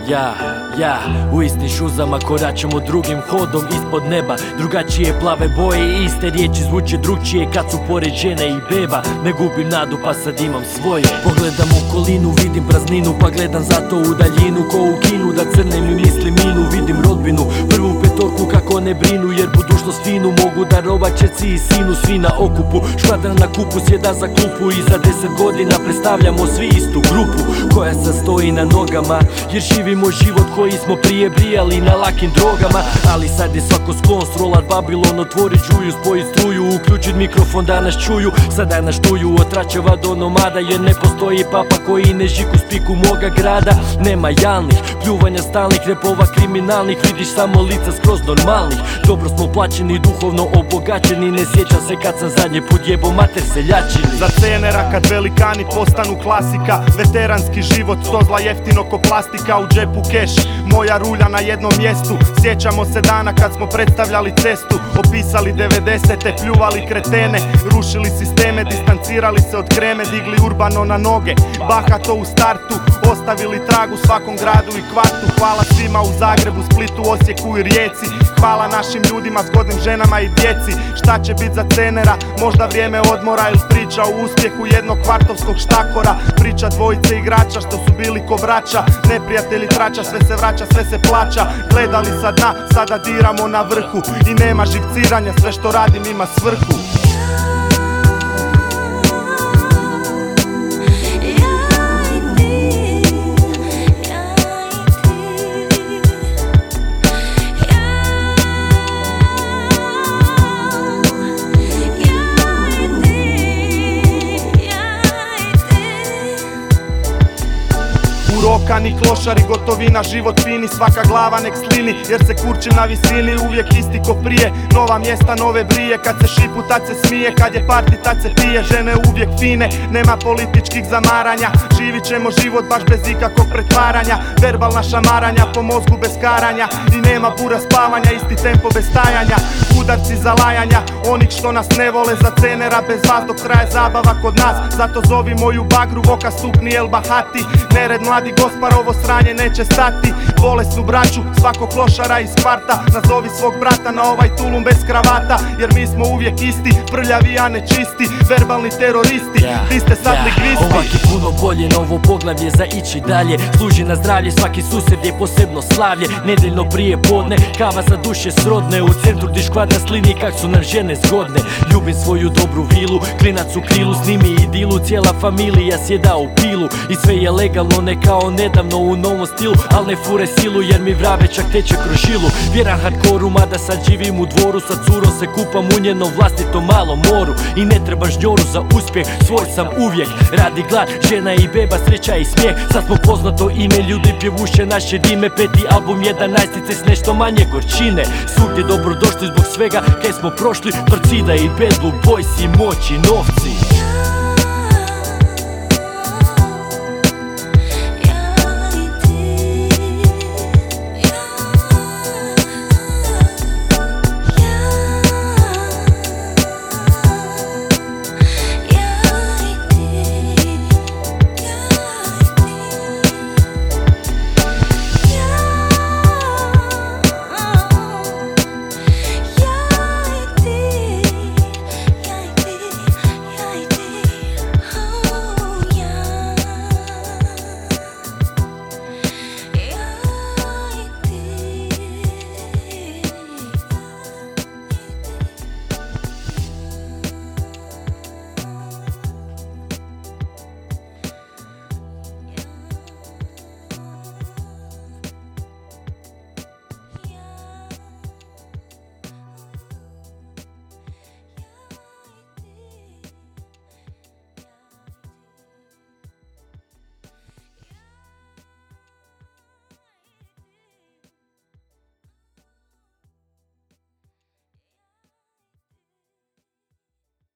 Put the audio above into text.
Ja, u istim šuzama koračamo drugim hodom ispod neba. Drugačije plave boje i iste riječi zvuče drugčije kad su pored žene i beba. Ne gubim nadu pa sad imam svoje. Pogledam okolinu, vidim prazninu, pa gledam zato u daljinu ko u kinu, da crnem i mislim minu. Vidim rodbinu, prvu petorku kako ne brinu, jer budućnost finu mogu darovat čerci i sinu. Svi na okupu, škvadran na kupu sjeda za klupu i za 10 godina predstavljamo svi istu grupu koja sastoji na nogama, jer živimo život koji smo prije brijali na lakim drogama. Ali sad je svako sklon srolat Babilon, otvorit žuju, spojit struju, uključit mikrofon da nas čuju. Sada nas štuju od tračeva do nomada, jer ne postoji papa koji ne žiku spiku moga grada. Nema jalnih, pljuvanja stalnih, repova kriminalnih, vidiš samo lica skroz normalnih. Dobro smo plaćeni, duhovno obogaćeni, ne sjećam se kad sam zadnji put jebo mater seljačini. Za cenera kad velikani postanu klasika, veteranski život, sto zla jeftino ko plastika, u džepu keš, moja rulja na jednom mjestu. Sjećamo se dana kad smo predstavljali cestu, opisali 90-te, pljuvali kretene, rušili sisteme, distancirali se od kreme, digli urbano na noge, bahato u startu, ostavili trag u svakom gradu i kvartu. Hvala svima u Zagrebu, Splitu, Osijeku i Rijeci, hvala našim ljudima, zgodnim ženama i djeci. Šta će bit za cenera, možda vrijeme odmora ili priča o uspjehu jednog kvartovskog štakora. Priča dvojice igrača što su bili ko braća, neprijatelji trača, sve se vraća, sve se plaća. Gledali sa dna, sada diramo na vrhu i nema živciranja, sve što radim ima svrhu. Urokani klošari, gotovina, život fini, svaka glava nek slini, jer se kurči na visini, uvijek isti ko prije. Nova mjesta, nove brije, kad se šipu tad se smije, kad je parti tad se pije. Žene uvijek fine, nema političkih zamaranja, živit ćemo život baš bez ikakvog pretvaranja. Verbalna šamaranja, po mozgu bez karanja i nema bura spavanja, isti tempo bez stajanja. Udarci za lajanja, onih što nas ne vole, za cenera bez vas dok traje zabava kod nas. Zato zovi moju bagru, voka stupni el bahati, nered mladi gospar, ovo sranje neće stati. Bolesnu braću, svakog klošara iz kvarta, nazovi svog brata na ovaj tulum bez kravata, jer mi smo uvijek isti, prljavi a ne čisti, verbalni teroristi, vi ste sad lingvisti. Ovak je puno bolje, novo poglavlje za ići dalje, služi na zdravlje, svaki susjed je posebno slavlje. Nedeljno prije podne, kava za duše srodne, u centru di škvadra slini kak su nam žene zgodne. Ljubim svoju dobru vilu, klinac u krilu, s njimi i dilu, cijela familija sjeda u pilu i sve je legalno, ne kao nedavno u novom stilu, al ne fure silu jer mi vrave čak teče kroz žilu. Vjeran hardkoru, mada sad živim u dvoru, sa curom se kupam u njenom vlastitom malom moru i ne trebaš njoru za uspjeh, svoj sam uvijek. Radi glad, žena i beba, sreća i smijeh, sad smo poznato ime, ljudi pjevuše naše rime. Peti album, 11 s nešto manje gorčine, svugdje dobrodošli zbog svega kaj smo prošli. Torcida i Bad Blue Boys i moć i novci.